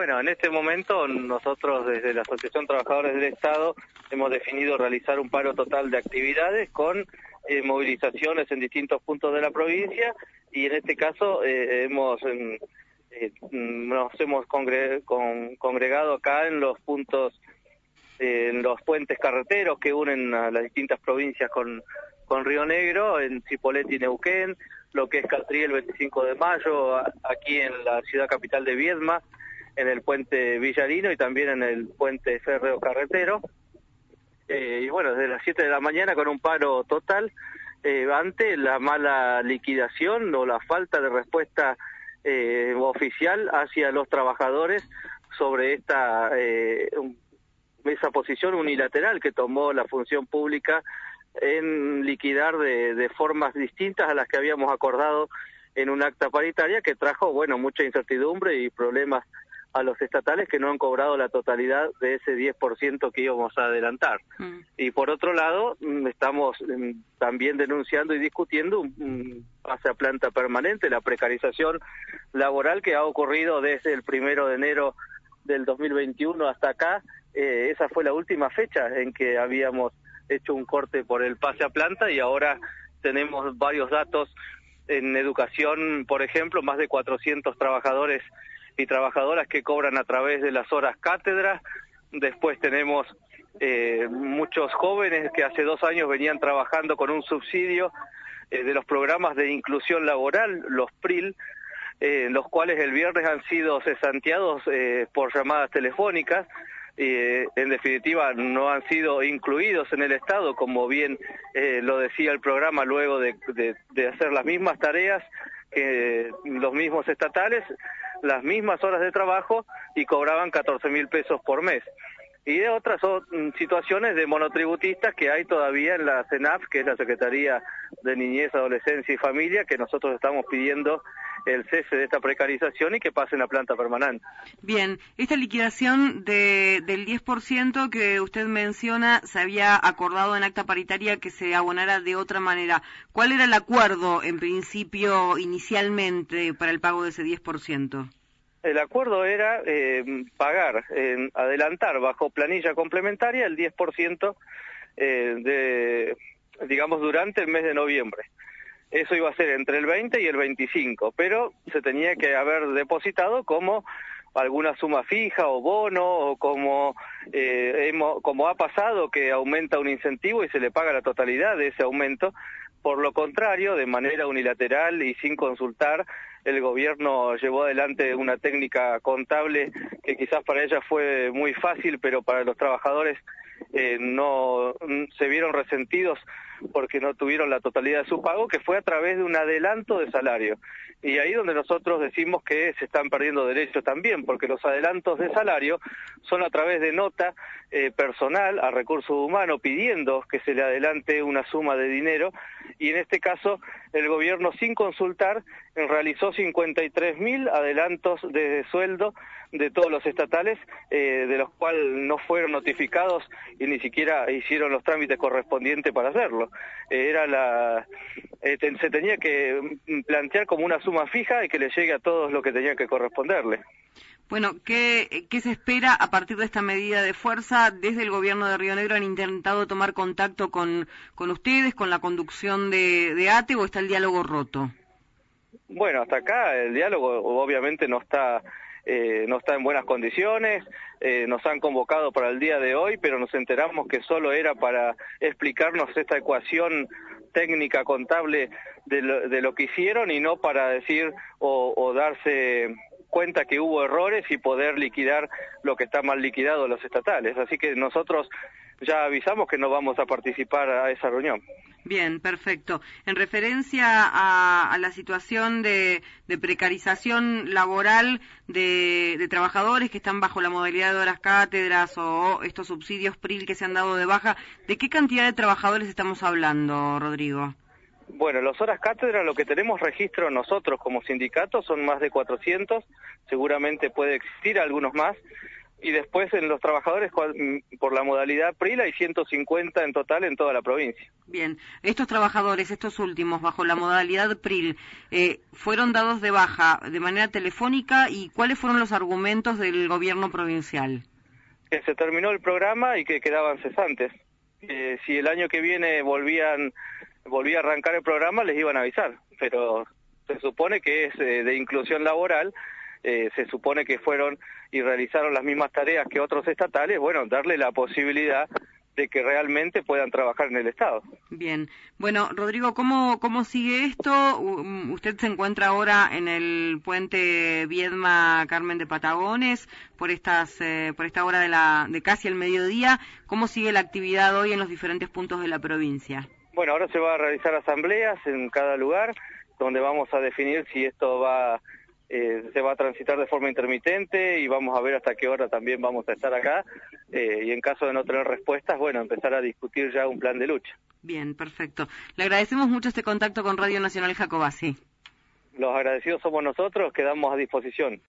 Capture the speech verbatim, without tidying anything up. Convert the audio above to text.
Bueno, en este momento nosotros desde la Asociación Trabajadores del Estado hemos definido realizar un paro total de actividades con eh, movilizaciones en distintos puntos de la provincia y en este caso eh, hemos eh, nos hemos congre con, congregado acá en los puntos, eh, en los puentes carreteros que unen a las distintas provincias con, con Río Negro, en Cipolletti y Neuquén, lo que es Catriel veinticinco de mayo, aquí en la ciudad capital de Viedma, en el puente Villarino y también en el puente Férreo Carretero. Eh, y bueno, desde las siete de la mañana con un paro total eh, ante la mala liquidación o la falta de respuesta eh, oficial hacia los trabajadores sobre esta eh, esa posición unilateral que tomó la función pública en liquidar de, de formas distintas a las que habíamos acordado en un acta paritaria que trajo, bueno, mucha incertidumbre y problemas a los estatales que no han cobrado la totalidad de ese diez por ciento que íbamos a adelantar. Mm. Y por otro lado, estamos también denunciando y discutiendo un pase a planta permanente, la precarización laboral que ha ocurrido desde el primero de enero del dos mil veintiuno hasta acá. Eh, esa fue la última fecha en que habíamos hecho un corte por el pase a planta y ahora tenemos varios datos en educación, por ejemplo, más de cuatrocientos trabajadores y trabajadoras que cobran a través de las horas cátedra. Después tenemos eh, muchos jóvenes que hace dos años venían trabajando con un subsidio eh, de los programas de inclusión laboral, los P R I L, eh, los cuales el viernes han sido cesanteados eh, por llamadas telefónicas. Eh, en definitiva no han sido incluidos en el Estado, como bien eh, lo decía el programa, luego de, de, de hacer las mismas tareas que los mismos estatales, las mismas horas de trabajo y cobraban catorce mil pesos por mes. Y de otras situaciones de monotributistas que hay todavía en la CENAF, que es la Secretaría de Niñez, Adolescencia y Familia, que nosotros estamos pidiendo el cese de esta precarización y que pase en la planta permanente. Bien, esta liquidación de, del diez por ciento que usted menciona se había acordado en acta paritaria que se abonara de otra manera. ¿Cuál era el acuerdo en principio inicialmente para el pago de ese diez por ciento? El acuerdo era eh, pagar, eh, adelantar bajo planilla complementaria el diez por ciento eh, de, digamos, durante el mes de noviembre. Eso iba a ser entre el veinte y el veinticinco, pero se tenía que haber depositado como alguna suma fija o bono, o como, eh, hemos, como ha pasado que aumenta un incentivo y se le paga la totalidad de ese aumento. Por lo contrario, de manera unilateral y sin consultar, el gobierno llevó adelante una técnica contable que quizás para ella fue muy fácil, pero para los trabajadores eh, no se vieron resentidos porque no tuvieron la totalidad de su pago, que fue a través de un adelanto de salario. Y ahí donde nosotros decimos que se están perdiendo derechos también, porque los adelantos de salario son a través de nota eh, personal a recursos humanos pidiendo que se le adelante una suma de dinero, y en este caso el gobierno sin consultar realizó cincuenta y tres mil adelantos de sueldo de todos los estatales, eh, de los cuales no fueron notificados y ni siquiera hicieron los trámites correspondientes para hacerlo. Eh, era la eh, te, se tenía que plantear como una suma fija y que le llegue a todos lo que tenía que corresponderle. Bueno, ¿qué, ¿qué se espera a partir de esta medida de fuerza? Desde el gobierno de Río Negro han intentado tomar contacto con, con ustedes, con la conducción de, de A T E, ¿o está el diálogo roto? Bueno, hasta acá el diálogo obviamente no está eh, no está en buenas condiciones. Eh, nos han convocado para el día de hoy, pero nos enteramos que solo era para explicarnos esta ecuación técnica contable de lo, de lo que hicieron y no para decir o, o darse cuenta que hubo errores y poder liquidar lo que está mal liquidado los estatales. Así que nosotros ya avisamos que no vamos a participar a esa reunión. Bien, perfecto. En referencia a, a la situación de, de precarización laboral de, de trabajadores que están bajo la modalidad de horas cátedras o estos subsidios P R I L que se han dado de baja, ¿de qué cantidad de trabajadores estamos hablando, Rodrigo? Bueno, las horas cátedra, lo que tenemos registro nosotros como sindicato son más de cuatrocientos, seguramente puede existir algunos más. y después en los trabajadores por la modalidad P R I L hay ciento cincuenta en total en toda la provincia. Bien, estos trabajadores, estos últimos, bajo la modalidad P R I L, eh, ¿fueron dados de baja de manera telefónica y cuáles fueron los argumentos del gobierno provincial? Que se terminó el programa y que quedaban cesantes. Eh, si el año que viene volvían volvía a arrancar el programa, les iban a avisar, pero se supone que es eh, de inclusión laboral, eh, se supone que fueron y realizaron las mismas tareas que otros estatales, bueno, darle la posibilidad de que realmente puedan trabajar en el Estado. Bien. Bueno, Rodrigo, ¿cómo, cómo sigue esto? U- usted se encuentra ahora en el puente Viedma Carmen de Patagones por estas eh, por esta hora de la de casi el mediodía. ¿Cómo sigue la actividad hoy en los diferentes puntos de la provincia? Bueno, ahora se va a realizar asambleas en cada lugar, donde vamos a definir si esto va eh, se va a transitar de forma intermitente y vamos a ver hasta qué hora también vamos a estar acá eh, y en caso de no tener respuestas, bueno, empezar a discutir ya un plan de lucha. Bien, perfecto. Le agradecemos mucho este contacto con Radio Nacional Jacobasi. Los agradecidos somos nosotros, quedamos a disposición.